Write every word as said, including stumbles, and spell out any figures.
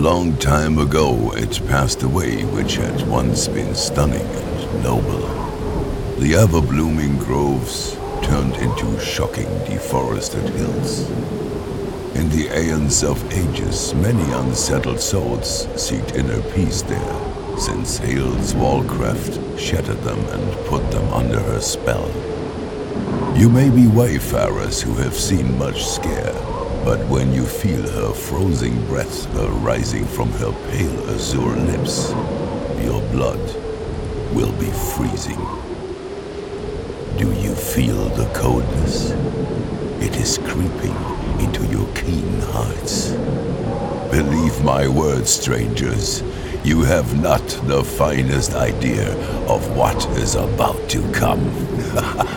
long time ago it passed away which had once been stunning and noble. The ever-blooming groves turned into shocking deforested hills. In the aeons of ages, many unsettled souls seeked inner peace there, since Hale's wallcraft shattered them and put them under her spell. You may be wayfarers who have seen much scare, but when you feel her frozen breath arising from her pale azure lips, your blood will be freezing. Do you feel the coldness? It is creeping into your keen hearts. Believe my words, strangers. You have not the finest idea of what is about to come.